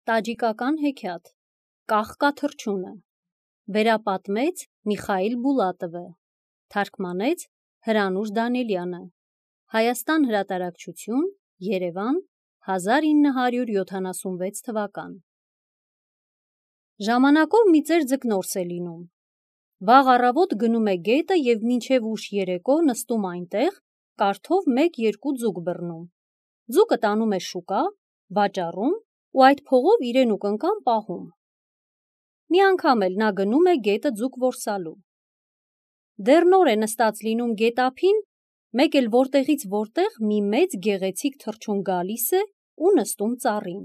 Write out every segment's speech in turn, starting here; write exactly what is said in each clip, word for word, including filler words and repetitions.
Տաջիկական հեքիաթ Կախկա թռչունը վերապատմեց Միխայիլ Բուլատովը, թարգմանեց Հրանուշ Դանիելյանը, Հայաստան հրատարակչություն, Երևան, հազար ինը հարյուր յոթանասունվեց թվական։ Ժամանակով մի ծեր ձկնորս է լինում։ Վաղ առավոտ գնում է գետը և մինչև ուշ երեկո նստում այնտեղ, կարթով մեկ-երկու ձուկ բռնում։ Ձուկը տանում է շուկա, վաճառում ու այդ փողով իրեն ու կնկան պահում։ Մի անգամ էլ նա գնում է գետը ձուկ որսալու։ Դեռ նոր է նստած լինում գետափին, մեկ էլ որտեղից որտեղ մի մեծ գեղեցիկ թռչուն գալիս է ու նստում ծառին։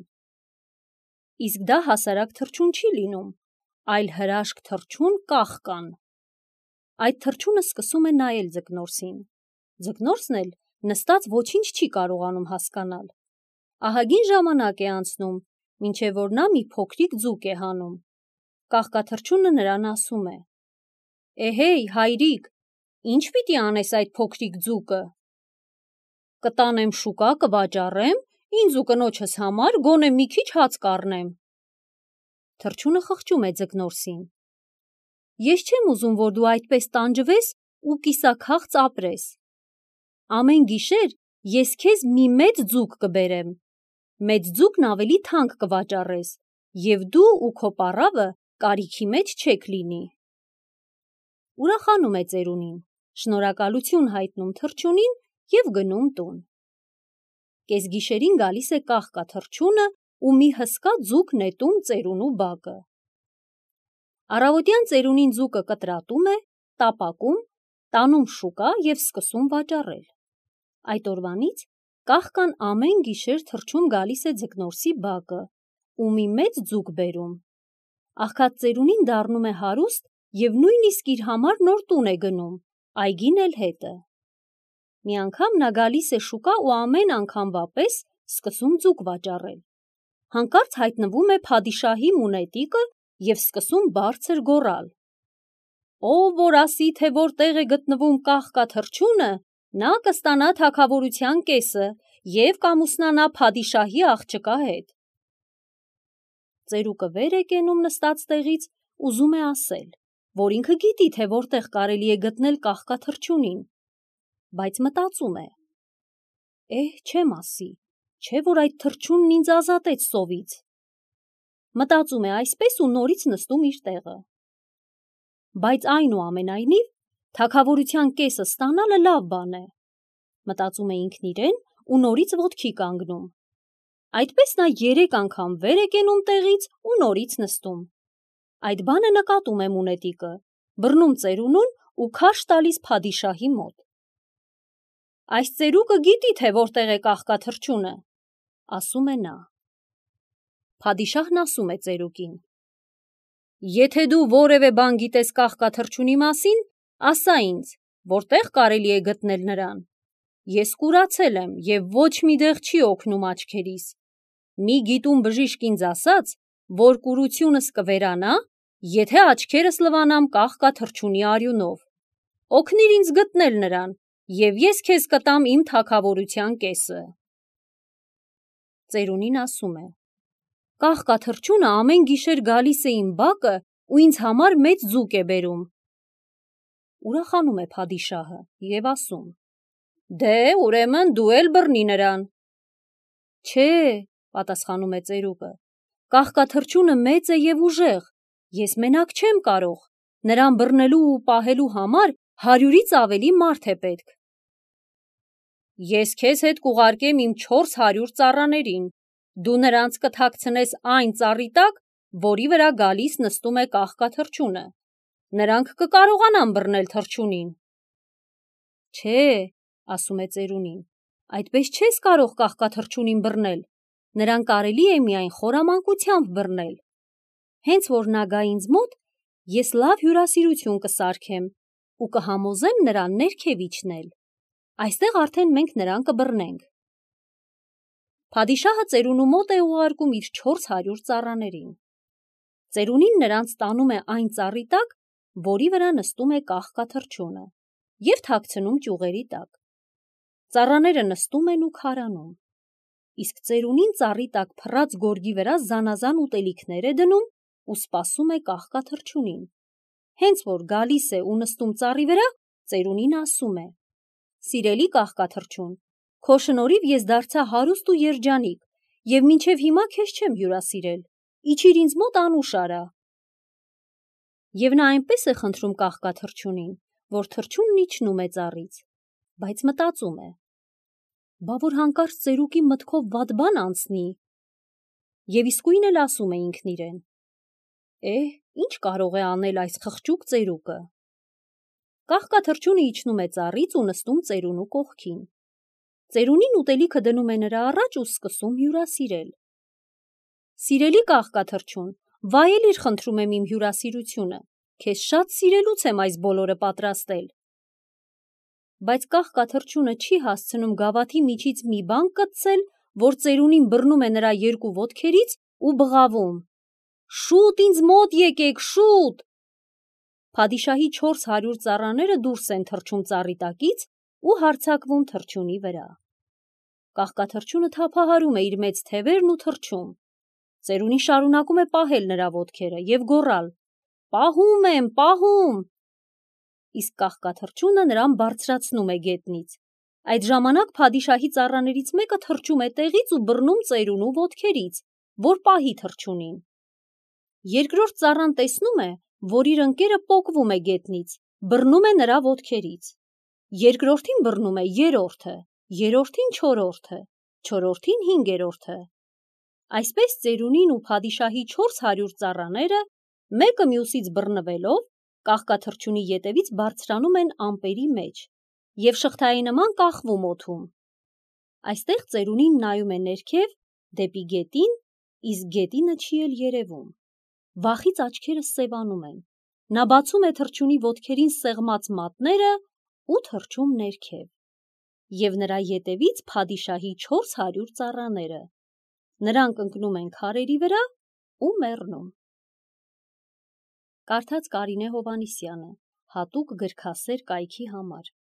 Իսկ դա հասարակ թռչուն չի լինում, այլ հրաշք թռչուն կախկան։ Այդ թռչունը սկսում է նայել ձկնորսին։ Ձկնորսն էլ նստած ոչինչ չի կարողանում հասկանալ։ Ահագին ժամանակ է անցնում, մինչև որ նա մի փոքրիկ ձուկ է հանում։ Կախկաթռչունը նրան ասում է. «Էհեյ, հայրիկ, ի՞նչ պիտի անես այդ փոքրիկ ձուկը»։ «Կտանեմ շուկա, կվաճառեմ, ինձ ու կնոջս համար գոնե մի քիչ հաց կառնեմ»։ Թռչունը խղճում է ձկնորսին. «Ես չեմ ուզում, որ դու այդպես տանջվես ու կիսաքաղց ապրես։ Ամեն գիշեր ես քեզ մի մեծ ձուկ կբերեմ, մեծ ձուկն ավելի թանկ կվաճառես և դու ու քո պառավը կարիքի մեջ չեք լինի»։ Ուրախանում է ծերունին, շնորհակալություն հայտնում թռչունին և գնում տուն։ Կեսգիշերին գալիս է կախկա թռչունը ու մի հսկա ձուկ նետում ծերունու բակը։ Առավոտյան ծերունին ձուկը կտրատում է, տապակում, տանում շուկա և սկսում վաճառել։ Այդ օրվանից կախկան ամեն գիշեր թռչուն գալիս է ձկնորսի բակը ու մի մեծ ձուկ բերում։ Աղքատ ծերունին դառնում է հարուստ և նույնիսկ իր համար նոր տուն է գնում, այգին էլ հետը։ Մի անգամ նա գալիս է շուկա ու ամեն անգամվա պես սկսում ձուկ վաճառել։ Հանկարծ հայտնվում է փադիշահի մունետիկը և սկսում բարձր գոռալ. «Ով որ ասի, թե որտեղ է գտնվում կախկա թռչունը, նա կստանա թագավորության կեսը և կամուսնանա փադիշահի աղջկա հետ»։ Ծերուկը վեր է կենում նստած տեղից, ուզում է ասել, որ ինքը գիտի, թե որտեղ կարելի է գտնել կախկա թռչունին, բայց մտածում է. «Էհ, չեմ ասի, չէ՞ որ այդ թռչունն ինձ ազատեց սովից»։ Մտածում է այսպես ու նորից նստում իր տեղը։ Բայց այնուամենայնիվ թագավորության կեսը ստանալը լավ բան է, մտածում է ինքն իրեն ու նորից ոտքի կանգնում։ Այդպես նա երեք անգամ վեր է կենում տեղից ու նորից նստում։ Այդ բանը նկատում է մունետիկը, բռնում ծերունուն ու քարշ տալիս փադիշահի մոտ։ «Այս ծերուկը գիտի, թե որտեղ է կախկա թռչունը», ասում է նա։ Փադիշահն ասում է ծերուկին. «Եթե դու որևէ բան գիտես կախկա թռչունի մասին, ասա ինձ, որտեղ կարելի է գտնել նրան։ Ես կուրացել եմ և ոչ մի դեղ չի օգնում աչքերիս։ Մի գիտուն բժիշկ ինձ ասաց, որ կուրությունս կվերանա, եթե աչքերս լվանամ կախկա թռչունի արյունով։ Օգնիր ինձ գտնել նրան, և ես քեզ կտամ իմ թագավորության կեսը»։ Ծերունին ասում է. «Կախկա թռչունը ամեն գիշեր գալիս է իմ բակը ու ինձ համար մեծ ձուկ է բերում»։ Ուրախանում է փադիշահը և ասում. «Դե, ուրեմն դու էլ բռնի նրան»։ «Չէ», պատասխանում է ծերուկը, «կախկա թռչունը մեծ է և ուժեղ, ես մենակ չեմ կարող, նրան բռնելու ու պահելու համար հարյուրից ավելի մարդ է պետք»։ «Ես քեզ հետ կուղարկեմ իմ չորս հարյուր ծառաներին, դու նրանց կթաքցնես այն ծառի տակ, որի վրա գալիս նստում է կախկա թռչունը, նրանք կկարողանան բռնել թռչունին»։ «Չէ», ասում է ծերունին, «այդպես չես կարող կախկա թռչունին բռնել, նրան կարելի է միայն խորամանկությամբ բռնել։ Հենց որ նա գա ինձ մոտ, ես լավ հյուրասիրություն կսարքեմ ու կհամոզեմ նրան ներքև իջնել, այստեղ արդեն մենք նրան կբռնենք»։ Փադիշահը ծերունու մոտ է ուղարկում իր չորս հարյուր ծառաներին։ Ծերունին նրանց տանում է այն ծառի տակ, որի վրա նստում է կախկա թռչունը, և թաքցնում ճյուղերի տակ։ Ծառաները նստում են ու քարանում։ իսկ ծերունին ծառի տակ փռած գորգի վրա զանազան ուտելիքներ է դնում ու սպասում է կաղկաթռչունին։ Հենց որ գալիս է ու նստում ծառի վրա, ծերունին ասում է. «Սիրելի կաղկաթռչուն, քո շնորհիվ ես դարձա հարուստ ու երջանիկ, և մինչև հիմա քեզ չեմ հյուրասիրել, իջիր ինձ մոտ անուշ արա»։ Եվ նա այնպես է խնդրում կաղկաթռչունին, որ թռչունն իջնում է ծառից, բայց մտածում է. «Բա որ հանկարծ ծերուկի մտքով վատ բան անցնի»։ Եվ իսկույն էլ ասում է ինքն իրեն. «Էհ, ինչ կարող է անել այս խղճուկ ծերուկը»։ Կաղկաթռչունը իջնում է ծառից ու նստում ծերունու կողքին։ Ծերունին ուտելիքը դնում է նրա առաջ ու սկսում հյուրասիրել։ «Սիրելի կաղկաթռչուն, վայելիր խնդրում եմ իմ հյուրասիրությունը, քեզ շատ սիրելուց եմ այս բոլորը պատրաստել»։ Բայց կաղկաթռչունը չի հասցնում գավաթի միջից մի բան կտցել, որ ծերունին բռնում է նրա երկու ոտքերից ու բղավում. «Շուտ ինձ մոտ եկեք, շուտ»։ Փադիշահի չորս հարյուր ծառաները դուրս են թռչում ծառի տակից ու հարձակվում թռչունի վրա։ Կաղկաթռչունը թափահարում է իր մեծ թևերն ու թռչում։ Ծերունին շարունակում է պահել նրա ոտքերը և գոռալ. «Պահում եմ, պահում»։ Իսկ կաղկաթռչունը նրան բարձրացնում է գետնից։ Այդ ժամանակ փադիշահի ծառաներից մեկը թռչում է տեղից ու բռնում ծերունու ոտքերից, որ պահի թռչունին։ Երկրորդ ծառան տեսնում է, որ իր ընկերը պոկվում է գետնից, բռնում է նրա ոտքերից։ Երկրորդին բռնում է երրորդը, երրորդին չորրորդը, չորրորդին հինգերորդը։ Այսպես ծերունին ու փադիշահի չորս հարյուր ծառաները, մեկը մյուսից բռնվելով, կաղկաթռչունի ետևից բարձրանում են ամպերի մեջ և շղթայի նման կախվում օդում։ Այստեղ ծերունին նայում է ներքև դեպի գետին, իսկ գետինը չի էլ երևում։ Վախից աչքերը սևանում են։ Նա բացում է թռչունի ոտքերին սեղմած մատները ու թռչում ներքև։ Եվ նրա ետևից փադիշահի չորս հարյուր ծառաները։ Նրանք ընկնում են քարերի վրա ու մեռնում։ Կարդաց Կարինե Հովհաննիսյանը, հատուկ գրքասեր կայքի համար։